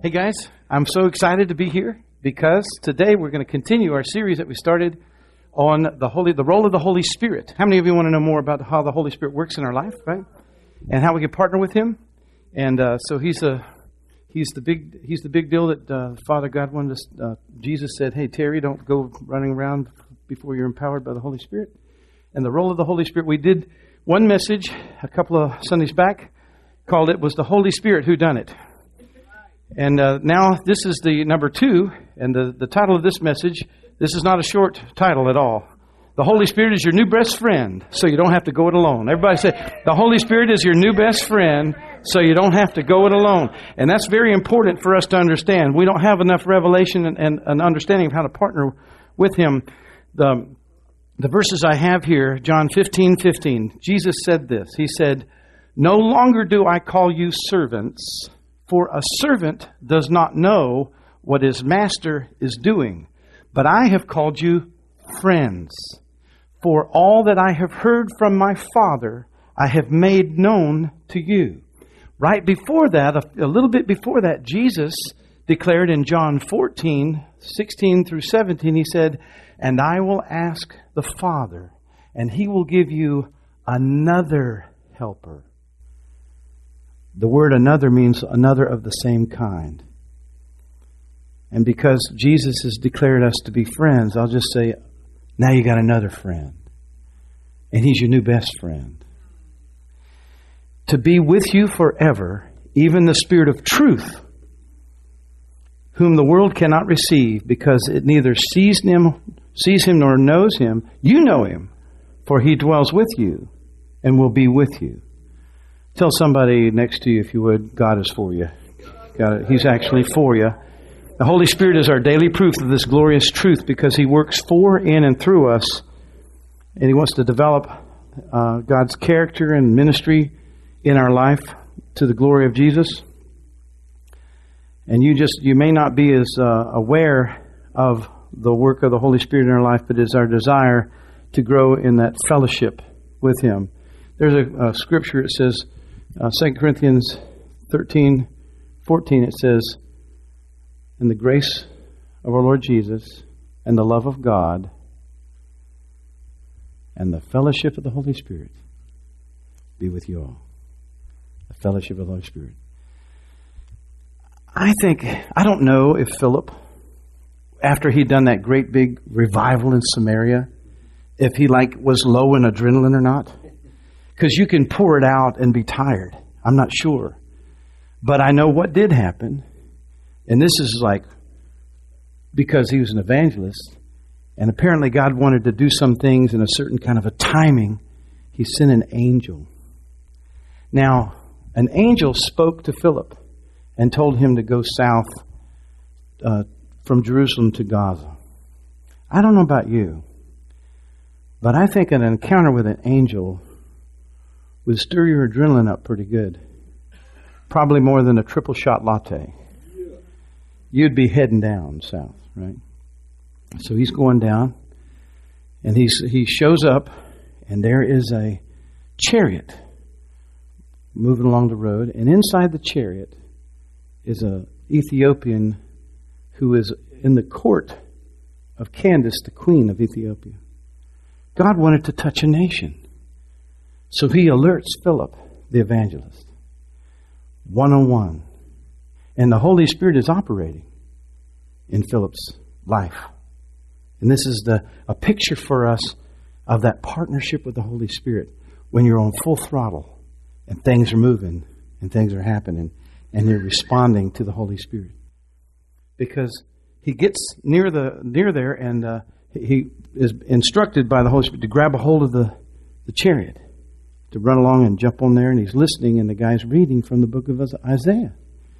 Hey guys, I'm so excited to be here because today we're going to continue our series that we started on the role of the Holy Spirit. How many of you want to know more about how the Holy Spirit works in our life, right? And how we can partner with Him? And so He's the big deal that Father God wanted us. Jesus said, "Hey Terry, don't go running around before you're empowered by the Holy Spirit." And the role of the Holy Spirit, we did one message a couple of Sundays back called it was the Holy Spirit Who Done It. And now this is the number 2, and the title of this message, this is not a short title at all. The Holy Spirit is your new best friend, so you don't have to go it alone. Everybody say, the Holy Spirit is your new best friend, so you don't have to go it alone. And that's very important for us to understand. We don't have enough revelation and an understanding of how to partner with Him. The verses I have here, John 15:15, Jesus said this. He said, "No longer do I call you servants, for a servant does not know what his master is doing. But I have called you friends. For all that I have heard from my Father, I have made known to you." Right before that, a little bit before that, Jesus declared in John 14:16 through 17, He said, "And I will ask the Father, and He will give you another helper." The word another means another of the same kind. And because Jesus has declared us to be friends, I'll just say, now you got another friend. And He's your new best friend. To be with you forever, even the Spirit of truth, whom the world cannot receive, because it neither sees Him nor knows Him. You know Him, for He dwells with you and will be with you. Tell somebody next to you, if you would, God is for you. He's actually for you. The Holy Spirit is our daily proof of this glorious truth because He works for, in, and through us. And He wants to develop God's character and ministry in our life to the glory of Jesus. And you may not be as aware of the work of the Holy Spirit in our life, but it's our desire to grow in that fellowship with Him. There's a scripture, it says, 2 Corinthians 13:14, it says, "And the grace of our Lord Jesus and the love of God and the fellowship of the Holy Spirit be with you all." The fellowship of the Holy Spirit. I don't know if Philip, after he'd done that great big revival in Samaria, if he was low in adrenaline or not. Because you can pour it out and be tired. I'm not sure. But I know what did happen. And this is because he was an evangelist. And apparently God wanted to do some things in a certain kind of a timing. He sent an angel. Now, an angel spoke to Philip and told him to go south from Jerusalem to Gaza. I don't know about you, but I think an encounter with an angel would stir your adrenaline up pretty good. Probably more than a triple shot latte. You'd be heading down south, right? So he's going down, and he shows up, and there is a chariot moving along the road, and inside the chariot is an Ethiopian who is in the court of Candace, the queen of Ethiopia. God wanted to touch a nation. So He alerts Philip, the evangelist, one-on-one. And the Holy Spirit is operating in Philip's life. And this is a picture for us of that partnership with the Holy Spirit when you're on full throttle and things are moving and things are happening and you're responding to the Holy Spirit. Because he gets near there and he is instructed by the Holy Spirit to grab a hold of the chariot, to run along and jump on there, and he's listening, and the guy's reading from the book of Isaiah.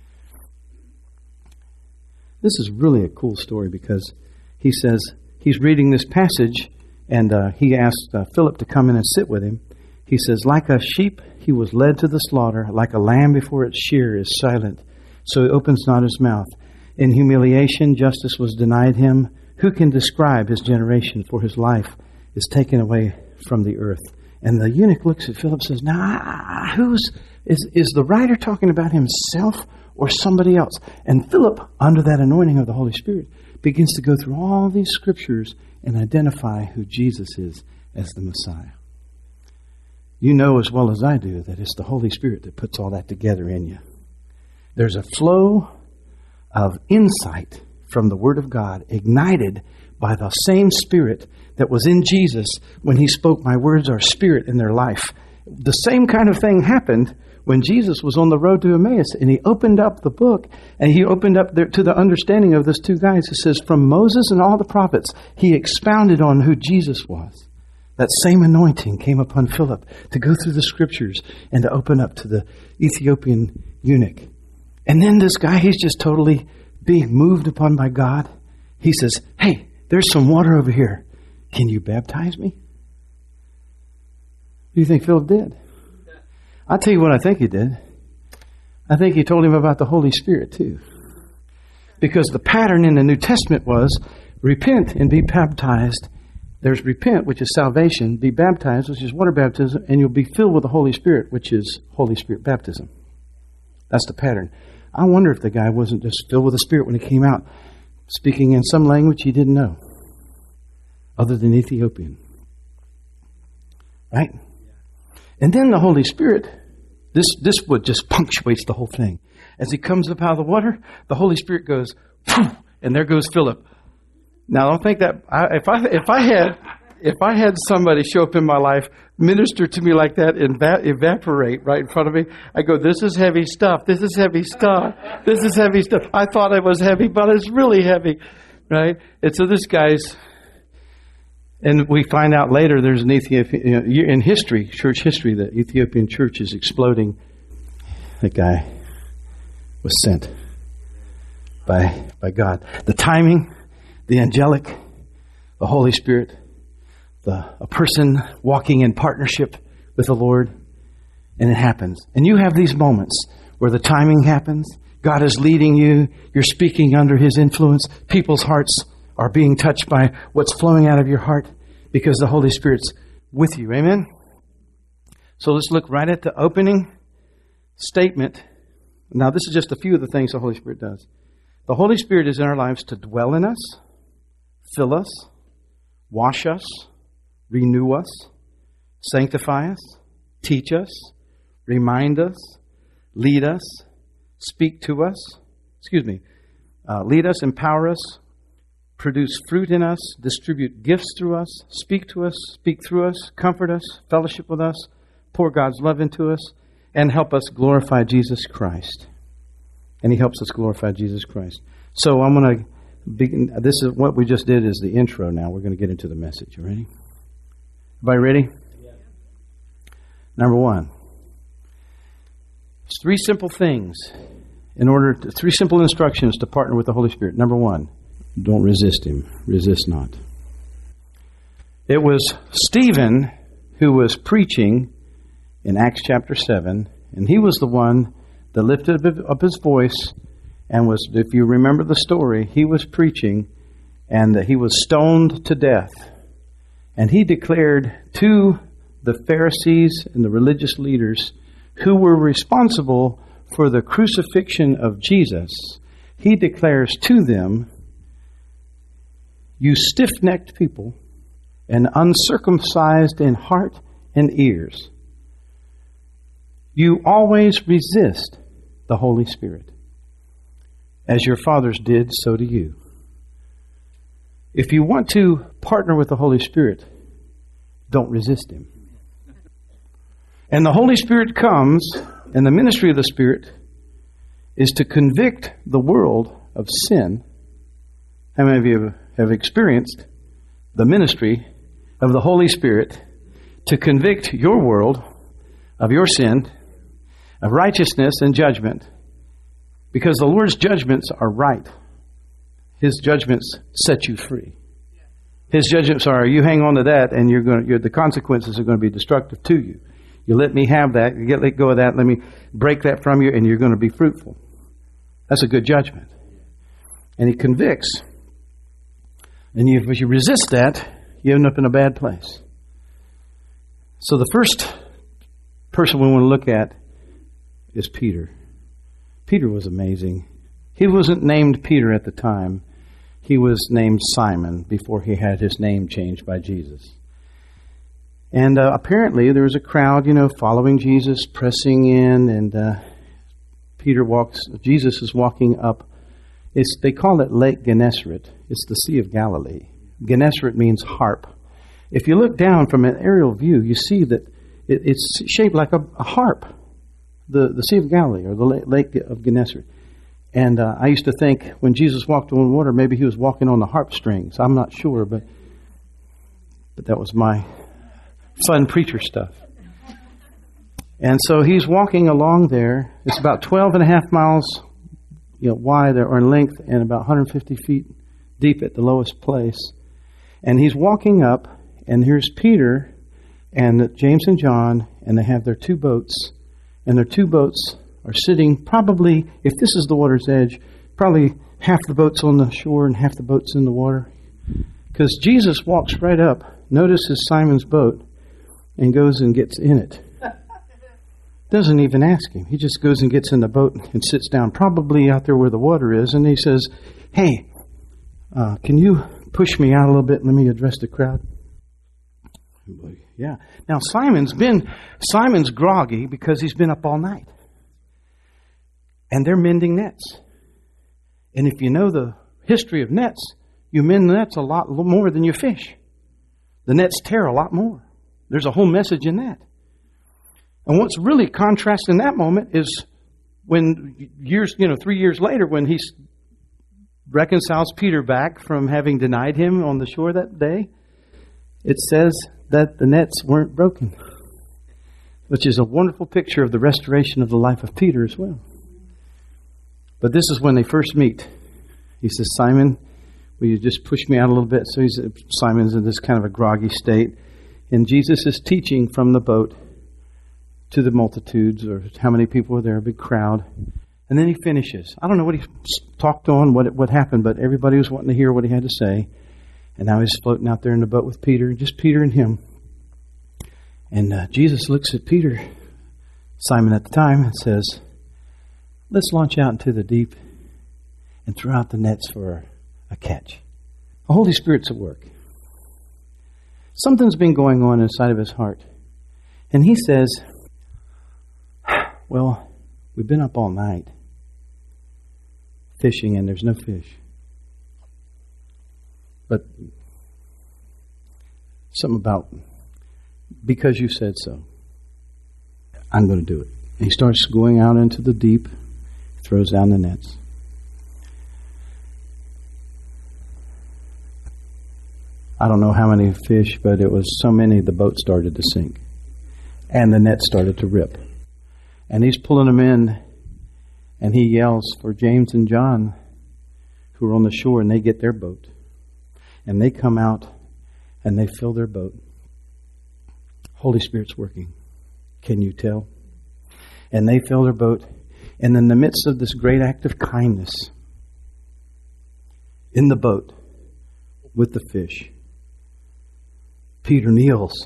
This is really a cool story because he says he's reading this passage, and he asked Philip to come in and sit with him. He says, "Like a sheep he was led to the slaughter, like a lamb before its shearer is silent, so he opens not his mouth. In humiliation justice was denied him. Who can describe his generation? For his life is taken away from the earth." And the eunuch looks at Philip and says, "Nah, is the writer talking about himself or somebody else. And Philip, under that anointing of the Holy Spirit, begins to go through all these scriptures and identify who Jesus is as the Messiah. You know as well as I do that it's the Holy Spirit that puts all that together in you. There's a flow of insight from the Word of God, ignited by the same Spirit that was in Jesus when He spoke, "My words are spirit in their life." The same kind of thing happened when Jesus was on the road to Emmaus, and He opened up the book, and He opened up to the understanding of those two guys. It says, from Moses and all the prophets, He expounded on who Jesus was. That same anointing came upon Philip to go through the scriptures and to open up to the Ethiopian eunuch. And then this guy, he's just totally being moved upon by God. He says, "Hey, there's some water over here. Can you baptize me?" What do you think Philip did? I'll tell you what I think he did. I think he told him about the Holy Spirit too. Because the pattern in the New Testament was repent and be baptized. There's repent, which is salvation, be baptized, which is water baptism, and you'll be filled with the Holy Spirit, which is Holy Spirit baptism. That's the pattern. I wonder if the guy wasn't just filled with the Spirit when he came out, speaking in some language he didn't know, other than Ethiopian. Right? And then the Holy Spirit, this would just punctuates the whole thing. As he comes up out of the water, the Holy Spirit goes, phew, and there goes Philip. Now, I don't think that if I had somebody show up in my life, minister to me like that, and evaporate right in front of me, I go, "This is heavy stuff. This is heavy stuff. This is heavy stuff. I thought it was heavy, but it's really heavy," right? And so this guy's, and we find out later there's an Ethiopian in history, church history, the Ethiopian church is exploding. That guy was sent by God. The timing, the angelic, the Holy Spirit, a person walking in partnership with the Lord, and it happens. And you have these moments where the timing happens. God is leading you. You're speaking under His influence. People's hearts are being touched by what's flowing out of your heart because the Holy Spirit's with you. Amen? So let's look right at the opening statement. Now, this is just a few of the things the Holy Spirit does. The Holy Spirit is in our lives to dwell in us, fill us, wash us, renew us, sanctify us, teach us, remind us, lead us, speak to us, lead us, empower us, produce fruit in us, distribute gifts through us, speak to us, speak through us, comfort us, fellowship with us, pour God's love into us, and help us glorify Jesus Christ. And He helps us glorify Jesus Christ. So I'm going to begin. This is what we just did is the intro now. We're going to get into the message. You ready? Everybody ready? Yeah. Number one. It's three simple things three simple instructions to partner with the Holy Spirit. Number one, don't resist Him. Resist not. It was Stephen who was preaching in Acts chapter 7, and he was the one that lifted up his voice and was, if you remember the story, he was preaching and he was stoned to death. And he declared to the Pharisees and the religious leaders who were responsible for the crucifixion of Jesus, he declares to them, "You stiff-necked people and uncircumcised in heart and ears, you always resist the Holy Spirit. As your fathers did, so do you." If you want to partner with the Holy Spirit, don't resist Him. And the Holy Spirit comes, and the ministry of the Spirit is to convict the world of sin. How many of you have experienced the ministry of the Holy Spirit to convict your world of your sin, of righteousness and judgment? Because the Lord's judgments are right. His judgments set you free. His judgments are, you hang on to that and the consequences are going to be destructive to you. You let me have that, you let go of that, let me break that from you, and you're going to be fruitful. That's a good judgment. And He convicts. And if you resist that, you end up in a bad place. So the first person we want to look at is Peter. Peter was amazing. He wasn't named Peter at the time. He was named Simon before he had his name changed by Jesus. And apparently there was a crowd, following Jesus, pressing in, and Jesus is walking up. They call it Lake Gennesaret. It's the Sea of Galilee. Gennesaret means harp. If you look down from an aerial view, you see that it's shaped like a harp, the Sea of Galilee, or the Lake of Gennesaret. And I used to think when Jesus walked on water, maybe he was walking on the harp strings. I'm not sure, but that was my fun preacher stuff. And so he's walking along there. It's about 12 and a half miles wide or in length, and about 150 feet deep at the lowest place. And he's walking up, and here's Peter and James and John, and they have their two boats. And their two boats are sitting probably, if this is the water's edge, probably half the boat's on the shore and half the boat's in the water. Because Jesus walks right up, notices Simon's boat, and goes and gets in it. Doesn't even ask him. He just goes and gets in the boat and sits down, probably out there where the water is, and he says, "Hey, can you push me out a little bit and let me address the crowd?" Yeah. Now Simon's groggy because he's been up all night. And they're mending nets. And if you know the history of nets, you mend nets a lot more than you fish. The nets tear a lot more. There's a whole message in that. And what's really contrasting that moment is when 3 years later, when he reconciles Peter back from having denied him on the shore that day, it says that the nets weren't broken, which is a wonderful picture of the restoration of the life of Peter as well. But this is when they first meet. He says, "Simon, will you just push me out a little bit?" So Simon's in this kind of a groggy state. And Jesus is teaching from the boat to the multitudes, or how many people were there, a big crowd. And then he finishes. I don't know what he talked on, what happened, but everybody was wanting to hear what he had to say. And now he's floating out there in the boat with Peter, just Peter and him. And Jesus looks at Peter, Simon at the time, and says, "Let's launch out into the deep and throw out the nets for a catch." The Holy Spirit's at work. Something's been going on inside of his heart. And he says, "Well, we've been up all night fishing and there's no fish. But something about, because you said so, I'm going to do it." And he starts going out into the deep, throws down the nets. I don't know how many fish, but it was so many the boat started to sink. And the net started to rip. And he's pulling them in, and he yells for James and John, who are on the shore, and they get their boat. And they come out, and they fill their boat. Holy Spirit's working. Can you tell? And they fill their boat. And in the midst of this great act of kindness, in the boat, with the fish, Peter kneels.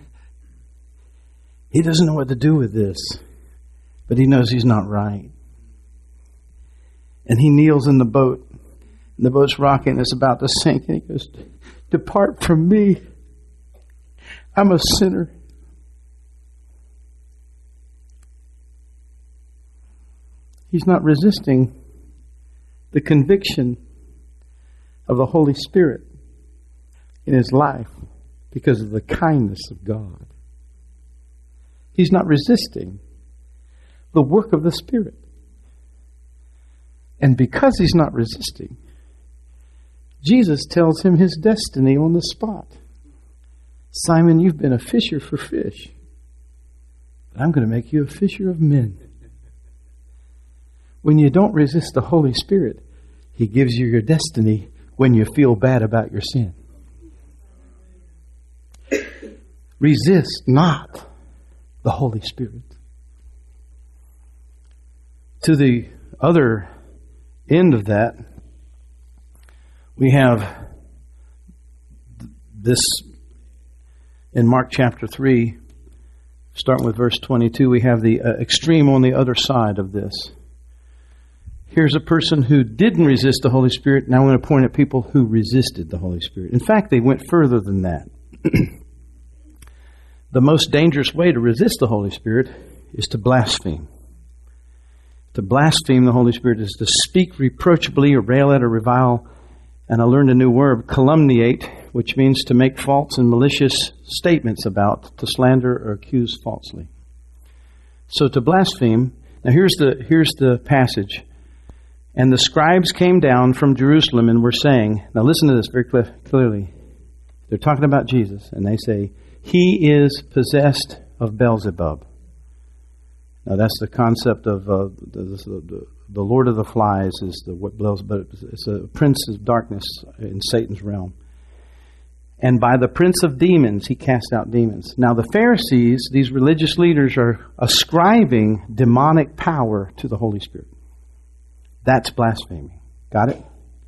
He doesn't know what to do with this, but he knows he's not right. And he kneels in the boat. And the boat's rocking. It's about to sink. And he goes, "Depart from me. I'm a sinner." He's not resisting the conviction of the Holy Spirit in his life because of the kindness of God. He's not resisting the work of the Spirit. And because he's not resisting, Jesus tells him his destiny on the spot. "Simon, you've been a fisher for fish, but I'm going to make you a fisher of men." When you don't resist the Holy Spirit, he gives you your destiny when you feel bad about your sin. Resist not the Holy Spirit. To the other end of that, we have this in Mark chapter 3, starting with verse 22, we have the extreme on the other side of this. Here's a person who didn't resist the Holy Spirit. Now I'm going to point at people who resisted the Holy Spirit. In fact, they went further than that. The most dangerous way to resist the Holy Spirit is to blaspheme. To blaspheme the Holy Spirit is to speak reproachably or rail at or revile. And I learned a new word, calumniate, which means to make false and malicious statements about, to slander or accuse falsely. So to blaspheme, now here's the passage. And the scribes came down from Jerusalem and were saying, now listen to this very clearly. They're talking about Jesus, and they say, He is possessed of Beelzebub. Now that's the concept of the Lord of the Flies is what Beelzebub. It's a prince of darkness in Satan's realm. And by the prince of demons, he cast out demons. Now the Pharisees, these religious leaders, are ascribing demonic power to the Holy Spirit. That's blasphemy. Got it?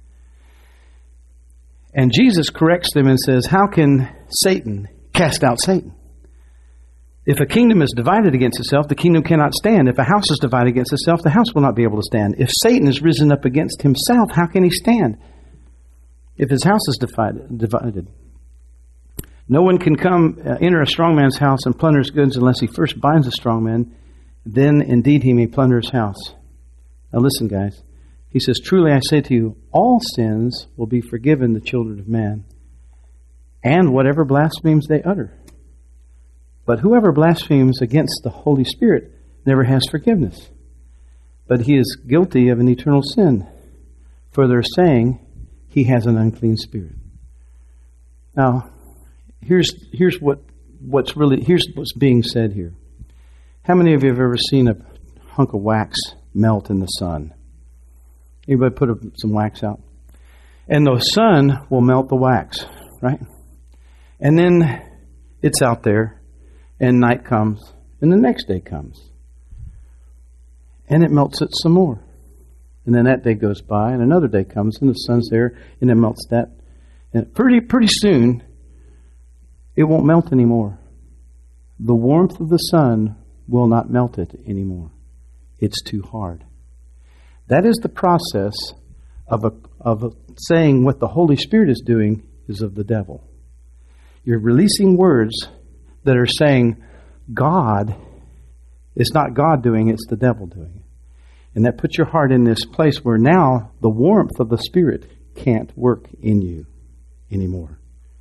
And Jesus corrects them and says, how can Satan cast out Satan? If a kingdom is divided against itself, the kingdom cannot stand. If a house is divided against itself, the house will not be able to stand. If Satan is risen up against himself, how can he stand? If his house is divided. No one can enter a strong man's house and plunder his goods unless he first binds a strong man. Then indeed he may plunder his house. Now listen, guys. He says, truly I say to you, all sins will be forgiven the children of man, and whatever blasphemies they utter. But whoever blasphemes against the Holy Spirit never has forgiveness, but he is guilty of an eternal sin, for they're saying he has an unclean spirit. Now, here's what's being said here. How many of you have ever seen a hunk of wax melt in the sun? Anybody put some wax out? And the sun will melt the wax, right? And then it's out there, and night comes, and the next day comes. And it melts it some more. And then that day goes by, and another day comes, and the sun's there, and it melts that. And pretty soon, it won't melt anymore. The warmth of the sun will not melt it anymore. It's too hard. That is the process of saying what the Holy Spirit is doing is of the devil. You're releasing words that are saying God, it's not God doing it, it's the devil doing it. And that puts your heart in this place where now the warmth of the Spirit can't work in you anymore.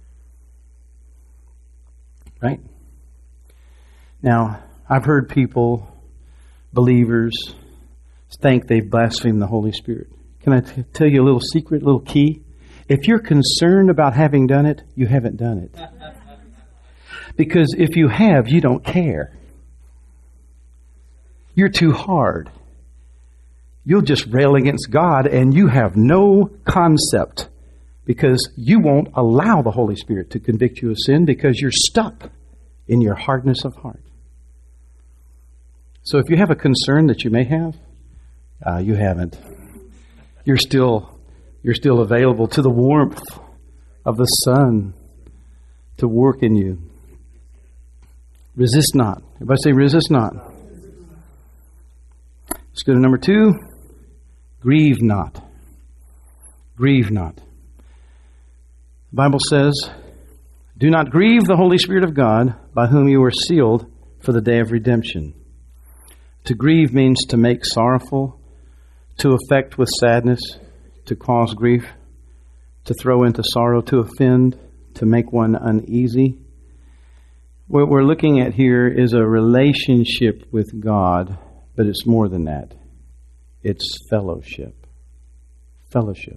Right? Now, I've heard people, believers, think they've blasphemed the Holy Spirit. Can I tell you a little secret, a little key? If you're concerned about having done it, you haven't done it. Because if you have, you don't care. You're too hard. You'll just rail against God and you have no concept because you won't allow the Holy Spirit to convict you of sin because you're stuck in your hardness of heart. So if you have a concern that you may have, you haven't. You're still available to the warmth of the sun to work in you. Resist not. Everybody say resist not. Let's go to number 2. Grieve not. Grieve not. The Bible says, do not grieve the Holy Spirit of God, by whom you are sealed for the day of redemption. To grieve means to make sorrowful, to affect with sadness, to cause grief, to throw into sorrow, to offend, to make one uneasy. What we're looking at here is a relationship with God, but it's more than that. It's fellowship. Fellowship.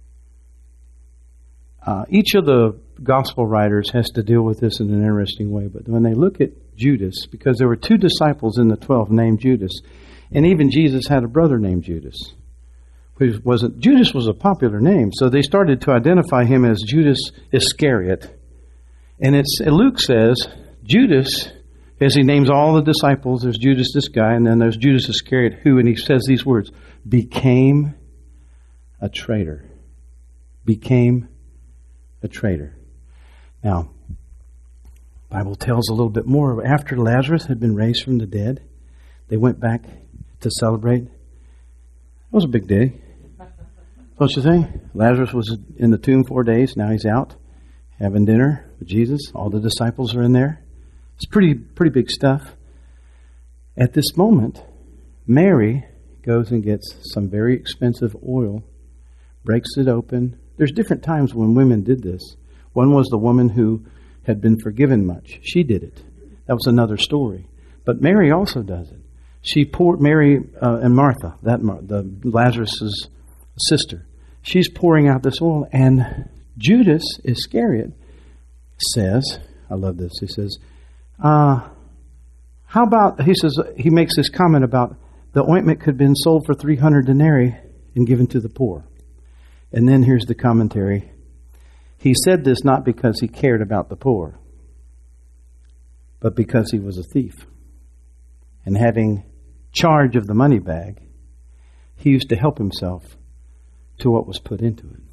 Each of the gospel writers has to deal with this in an interesting way, but when they look at Judas, because there were 2 disciples in the 12 named Judas, and even Jesus had a brother named Judas. Judas was a popular name, so they started to identify him as Judas Iscariot. And Luke says, Judas, as he names all the disciples, there's Judas this guy, and then there's Judas Iscariot who, and he says these words, became a traitor. Became a traitor. Now, the Bible tells a little bit more. After Lazarus had been raised from the dead, they went back to celebrate. It was a big day. Don't you think? Lazarus was in the tomb 4 days. Now he's out having dinner with Jesus. All the disciples are in there. It's pretty big stuff. At this moment, Mary goes and gets some very expensive oil, breaks it open. There's different times when women did this. One was the woman who had been forgiven much. She did it. That was another story. But Mary also does it. She poured, Mary and Martha, the Lazarus' sister, she's pouring out this oil, and Judas Iscariot says, I love this, he says, how about, he makes this comment about the ointment could have been sold for 300 denarii and given to the poor. And then here's the commentary. He said this not because he cared about the poor, but because he was a thief. And having charge of the money bag, he used to help himself to what was put into it.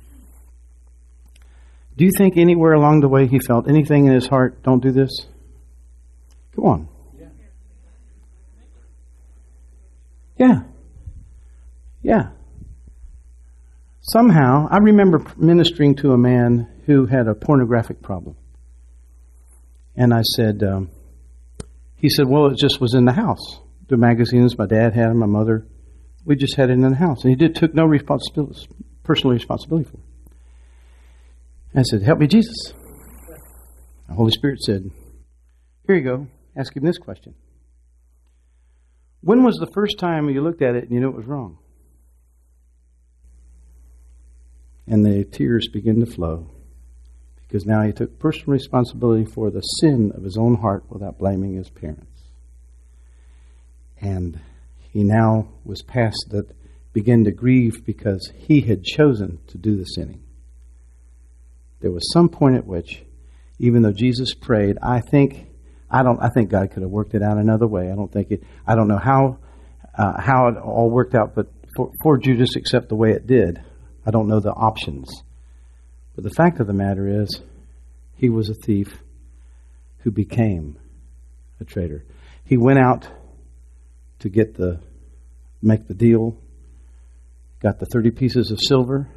Do you think anywhere along the way he felt anything in his heart, don't do this? Come on. Yeah. Somehow, I remember ministering to a man who had a pornographic problem. And I said, he said, well, it just was in the house. The magazines, my dad had them, my mother. We just had it in the house. And he took no personal responsibility for it. I said, help me, Jesus. The Holy Spirit said, here you go. Ask him this question. When was the first time you looked at it and you knew it was wrong? And the tears began to flow, because now he took personal responsibility for the sin of his own heart without blaming his parents. And he now was past that, began to grieve because he had chosen to do the sinning. There was some point at which, even though Jesus prayed, I think God could have worked it out another way. I don't know how it all worked out, but for Judas, except the way it did, I don't know the options. But the fact of the matter is, he was a thief who became a traitor. He went out to make the deal, got the 30 pieces of silver.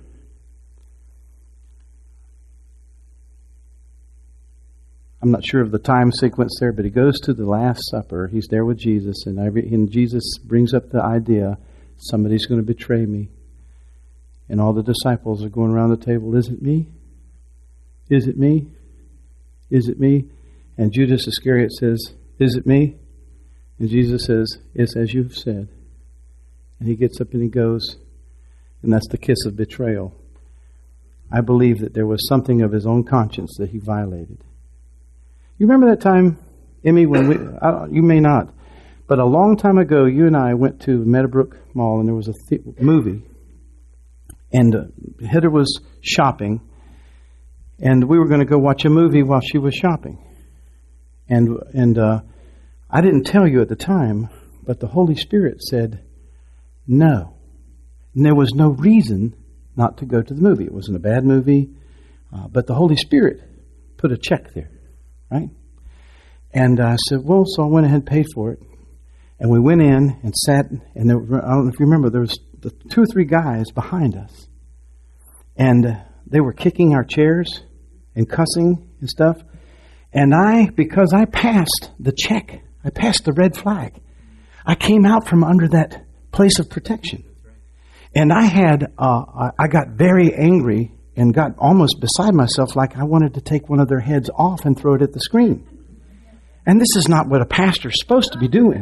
I'm not sure of the time sequence there, but he goes to the Last Supper. He's there with Jesus, and Jesus brings up the idea, somebody's going to betray me. And all the disciples are going around the table, is it me? Is it me? Is it me? And Judas Iscariot says, is it me? And Jesus says, it's as you've said. And he gets up and he goes, and that's the kiss of betrayal. I believe that there was something of his own conscience that he violated. You remember that time, Emmy, when you may not, but a long time ago, you and I went to Meadowbrook Mall, and there was a movie. And Heather was shopping, and we were going to go watch a movie while she was shopping. And I didn't tell you at the time, but the Holy Spirit said no. And there was no reason not to go to the movie. It wasn't a bad movie, but the Holy Spirit put a check there, right? And I said, well, so I went ahead and paid for it. And we went in and sat, and I don't know if you remember, there was the 2 or 3 guys behind us. And they were kicking our chairs and cussing and stuff. And because I passed the check, I passed the red flag, I came out from under that place of protection. And I got very angry and got almost beside myself, like I wanted to take one of their heads off and throw it at the screen. And this is not what a pastor's supposed to be doing.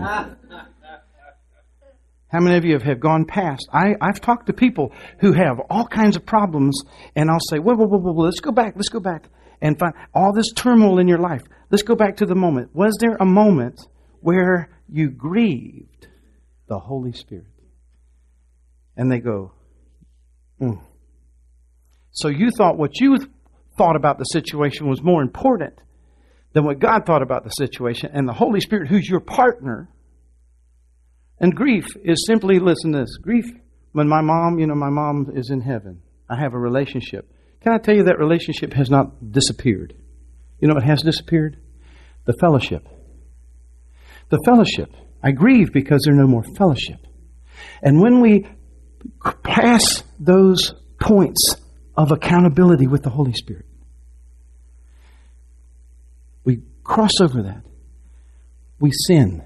How many of you have gone past? I've talked to people who have all kinds of problems, and I'll say, whoa, let's go back, and find all this turmoil in your life. Let's go back to the moment. Was there a moment where you grieved the Holy Spirit? And they go, So you thought what you thought about the situation was more important than what God thought about the situation, and the Holy Spirit, who's your partner. And grief is simply, listen to this, grief, when my mom is in heaven. I have a relationship. Can I tell you that relationship has not disappeared? You know what has disappeared? The fellowship. The fellowship. I grieve because there's no more fellowship. And when we pass those points of accountability with the Holy Spirit. We cross over that. We sin.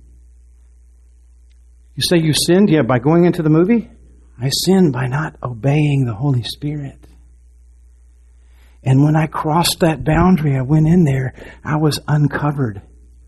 You say you sinned? Yeah, by going into the movie? I sinned by not obeying the Holy Spirit. And when I crossed that boundary, I went in there, I was uncovered.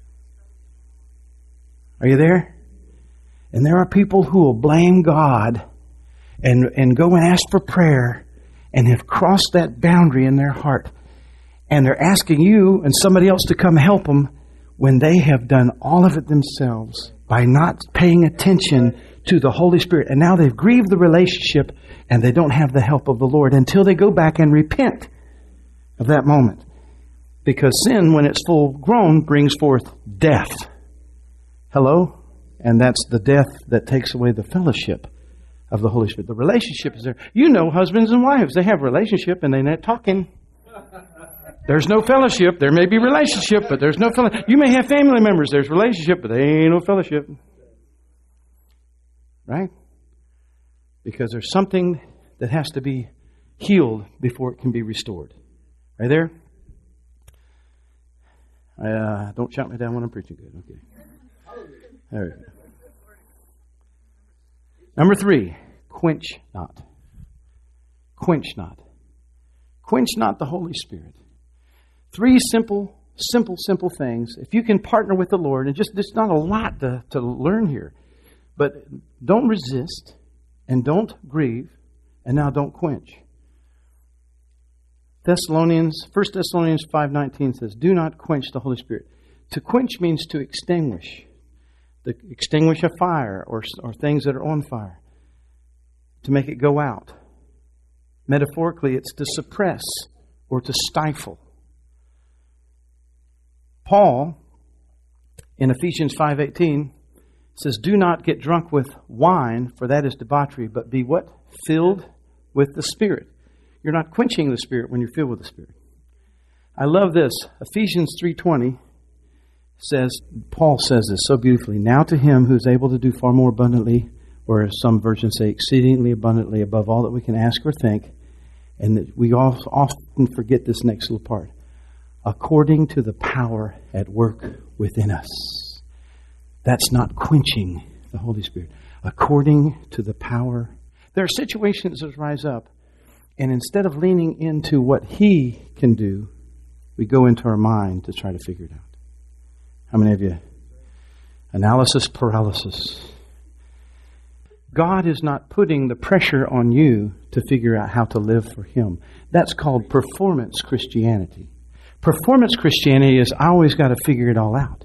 Are you there? And there are people who will blame God and go and ask for prayer and have crossed that boundary in their heart. And they're asking you and somebody else to come help them when they have done all of it themselves by not paying attention to the Holy Spirit. And now they've grieved the relationship and they don't have the help of the Lord until they go back and repent of that moment. Because sin, when it's full grown, brings forth death. Hello? And that's the death that takes away the fellowship of the Holy Spirit. The relationship is there. You know, husbands and wives, they have a relationship and they're not talking. There's no fellowship. There may be relationship, but there's no fellowship. You may have family members. There's relationship, but there ain't no fellowship. Right? Because there's something that has to be healed before it can be restored. Right there? Don't shout me down when I'm preaching good. Okay. All right. Number 3, quench not. Quench not. Quench not the Holy Spirit. 3 simple things. If you can partner with the Lord, and just there's not a lot to learn here, but don't resist, and don't grieve, and now don't quench. 1 Thessalonians 5:19 says, do not quench the Holy Spirit. To quench means to extinguish. To extinguish a fire or things that are on fire. To make it go out. Metaphorically, it's to suppress or to stifle. Paul, in Ephesians 5:18, says, do not get drunk with wine, for that is debauchery, but be what? Filled with the Spirit. You're not quenching the Spirit when you're filled with the Spirit. I love this. Ephesians 3:20 says, Paul says this so beautifully. Now to Him who is able to do far more abundantly, or as some versions say, exceedingly abundantly above all that we can ask or think, and that we often forget this next little part. According to the power at work within us. That's not quenching the Holy Spirit. According to the power. There are situations that rise up, and instead of leaning into what He can do, we go into our mind to try to figure it out. How many of you? Analysis paralysis. God is not putting the pressure on you to figure out how to live for Him. That's called performance Christianity. Performance Christianity is, I always got to figure it all out.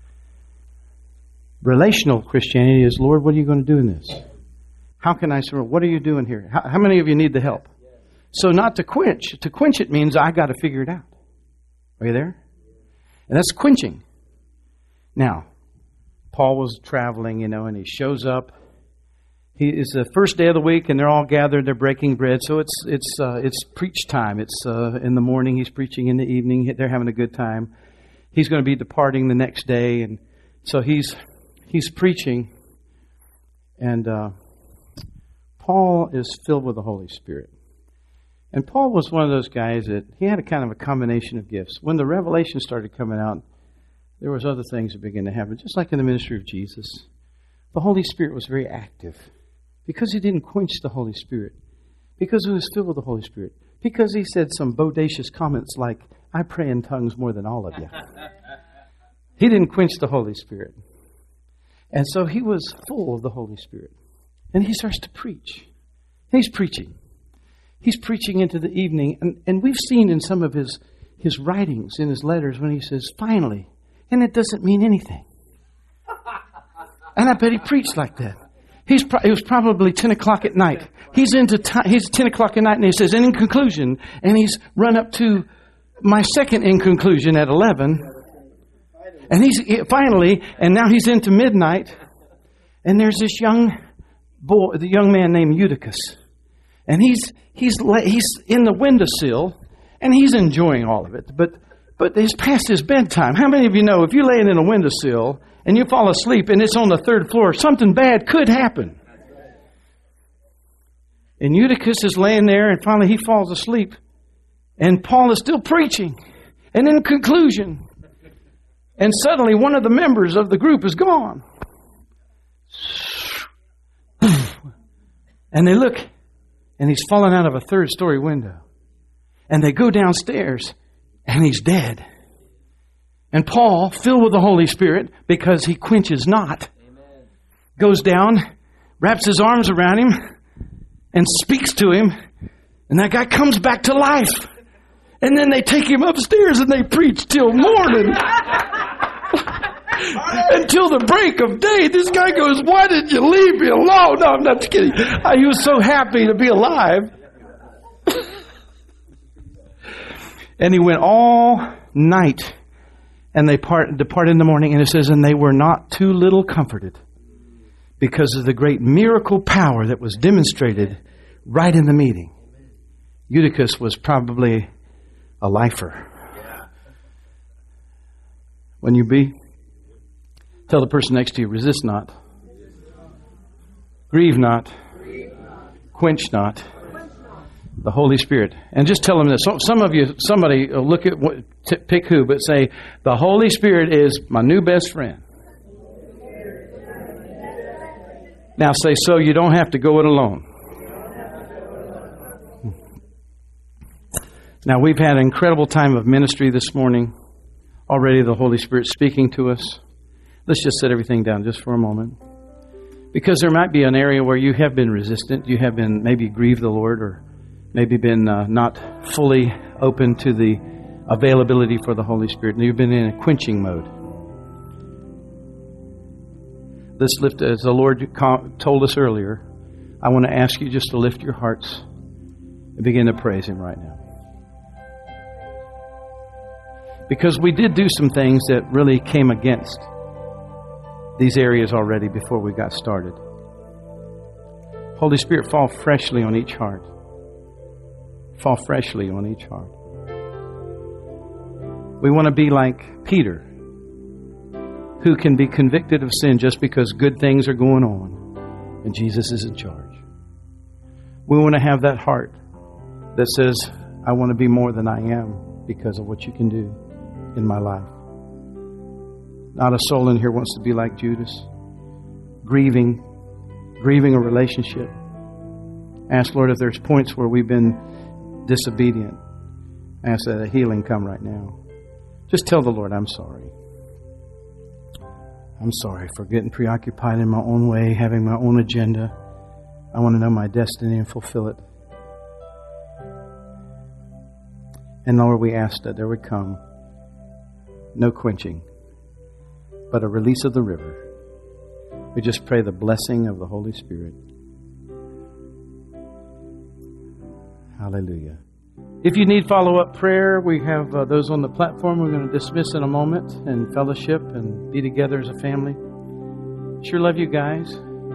Relational Christianity is, Lord, what are you going to do in this? How can I serve? What are you doing here? How many of you need the help? So not to quench. To quench it means I got to figure it out. Are you there? And that's quenching. Now, Paul was traveling, and he shows up. It's the first day of the week, and they're all gathered. They're breaking bread. So it's preach time. It's in the morning. He's preaching in the evening. They're having a good time. He's going to be departing the next day, and so he's preaching. And Paul is filled with the Holy Spirit. And Paul was one of those guys that he had a kind of a combination of gifts. When the revelation started coming out, there was other things that began to happen, just like in the ministry of Jesus. The Holy Spirit was very active. Because he didn't quench the Holy Spirit. Because he was filled with the Holy Spirit. Because he said some bodacious comments like, I pray in tongues more than all of you. He didn't quench the Holy Spirit. And so he was full of the Holy Spirit. And he starts to preach. He's preaching. He's preaching into the evening. And we've seen in some of his writings, in his letters, when he says, finally. And it doesn't mean anything. And I bet he preached like that. It was probably 10 o'clock at night. He's 10 o'clock at night, and he says, and in conclusion, and he's run up to my second in conclusion at 11. And he's finally, and now he's into midnight. And there's this young man named Eutychus. And he's in the windowsill, and he's enjoying all of it. But it's past his bedtime. How many of you know if you're laying in a windowsill and you fall asleep and it's on the 3rd floor, something bad could happen? And Eutychus is laying there, and finally he falls asleep. And Paul is still preaching. And in conclusion, and suddenly one of the members of the group is gone. And they look, and he's fallen out of a third-story window. And they go downstairs, and he's dead. And Paul, filled with the Holy Spirit, because he quenches not, goes down, wraps his arms around him, and speaks to him. And that guy comes back to life. And then they take him upstairs and they preach till morning. Until the break of day. This guy goes, why did you leave me alone? No, I'm not kidding. He was so happy to be alive. And he went all night. And they departed in the morning. And it says, and they were not too little comforted, because of the great miracle power that was demonstrated right in the meeting. Eutychus was probably a lifer. When you be, tell the person next to you, resist not, grieve not, quench not the Holy Spirit. And just tell them this. Some of you, somebody look at pick who, but say, the Holy Spirit is my new best friend. Now say, so you don't have to go it alone. Now we've had an incredible time of ministry this morning. Already the Holy Spirit speaking to us. Let's just set everything down just for a moment. Because there might be an area where you have been resistant. You have been maybe grieved the Lord, or maybe been not fully open to the availability for the Holy Spirit. And you've been in a quenching mode. Let's lift, as the Lord told us earlier, I want to ask you just to lift your hearts and begin to praise Him right now. Because we did do some things that really came against these areas already before we got started. Holy Spirit, fall freshly on each heart. Fall freshly on each heart. We want to be like Peter, who can be convicted of sin just because good things are going on and Jesus is in charge. We want to have that heart that says, I want to be more than I am because of what you can do in my life. Not a soul in here wants to be like Judas, grieving a relationship. Ask, Lord, if there's points where we've been disobedient. Ask that a healing come right now. Just tell the Lord, I'm sorry. I'm sorry for getting preoccupied in my own way, having my own agenda. I want to know my destiny and fulfill it. And Lord, we ask that there would come no quenching, but a release of the river. We just pray the blessing of the Holy Spirit. Hallelujah. If you need follow-up prayer, we have those on the platform we're going to dismiss in a moment, and fellowship and be together as a family. Sure love you guys.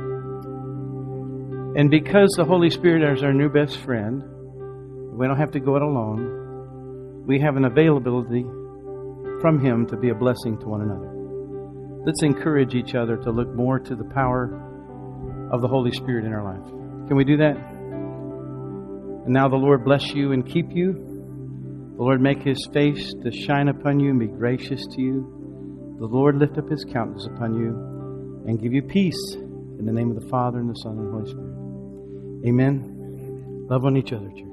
And because the Holy Spirit is our new best friend, we don't have to go it alone. We have an availability from Him to be a blessing to one another. Let's encourage each other to look more to the power of the Holy Spirit in our life. Can we do that? And now the Lord bless you and keep you. The Lord make His face to shine upon you and be gracious to you. The Lord lift up His countenance upon you and give you peace in the name of the Father and the Son and the Holy Spirit. Amen. Love on each other, church.